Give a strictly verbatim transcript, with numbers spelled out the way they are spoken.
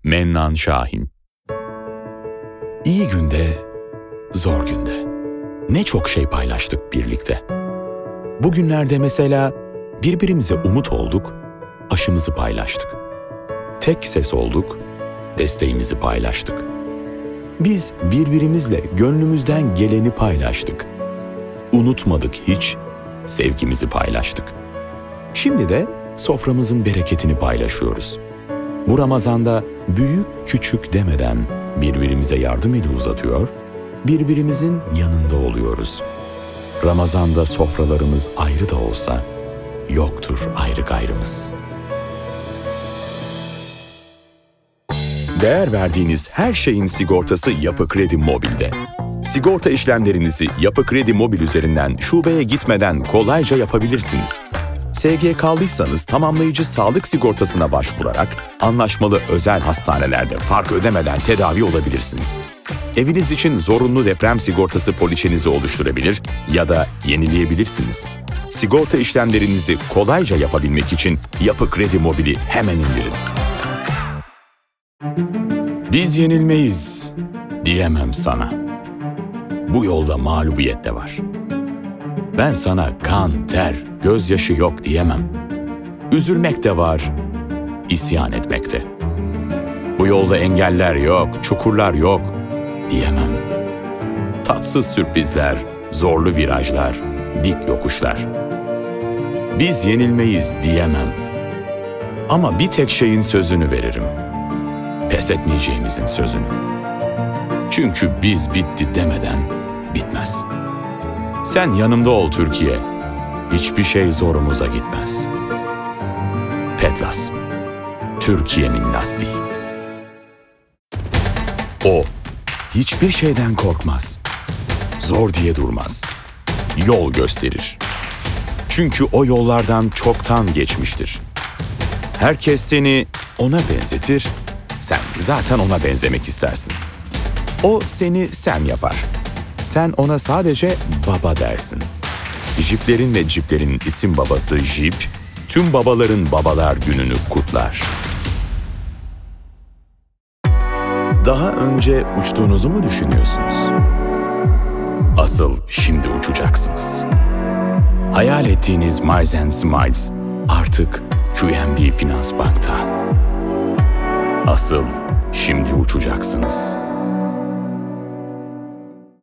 Mennan Şahin. İyi günde, zor günde. Ne çok şey paylaştık birlikte. Bugünlerde mesela birbirimize umut olduk, aşımızı paylaştık. Tek ses olduk, desteğimizi paylaştık. Biz birbirimizle gönlümüzden geleni paylaştık. Unutmadık hiç, sevgimizi paylaştık. Şimdi de soframızın bereketini paylaşıyoruz. Bu Ramazan'da büyük küçük demeden birbirimize yardım eli uzatıyor, birbirimizin yanında oluyoruz. Ramazan'da sofralarımız ayrı da olsa, yoktur ayrı gayrımız. Değer verdiğiniz her şeyin sigortası Yapı Kredi Mobil'de. Sigorta işlemlerinizi Yapı Kredi Mobil üzerinden şubeye gitmeden kolayca yapabilirsiniz. S G K'lıysanız tamamlayıcı sağlık sigortasına başvurarak anlaşmalı özel hastanelerde fark ödemeden tedavi olabilirsiniz. Eviniz için zorunlu deprem sigortası poliçenizi oluşturabilir ya da yenileyebilirsiniz. Sigorta işlemlerinizi kolayca yapabilmek için Yapı Kredi Mobil'i hemen indirin. Biz yenilmeyiz diyemem sana. Bu yolda mağlubiyet de var. Ben sana kan, ter, gözyaşı yok diyemem. Üzülmek de var, isyan etmek de. Bu yolda engeller yok, çukurlar yok diyemem. Tatsız sürprizler, zorlu virajlar, dik yokuşlar. Biz yenilmeyiz diyemem. Ama bir tek şeyin sözünü veririm. Pes etmeyeceğimizin sözünü. Çünkü biz bitti demeden bitmez. Sen yanımda ol Türkiye. Hiçbir şey zorumuza gitmez. Petlas, Türkiye'nin lastiği. O, hiçbir şeyden korkmaz. Zor diye durmaz. Yol gösterir. Çünkü o yollardan çoktan geçmiştir. Herkes seni ona benzetir, sen zaten ona benzemek istersin. O seni sen yapar. Sen ona sadece baba dersin. Jiplerin ve ciplerin isim babası Jip, tüm babaların babalar gününü kutlar. Daha önce uçtuğunuzu mu düşünüyorsunuz? Asıl şimdi uçacaksınız. Hayal ettiğiniz Miles and Smiles artık Q N B Finans Bank'ta. Asıl şimdi uçacaksınız.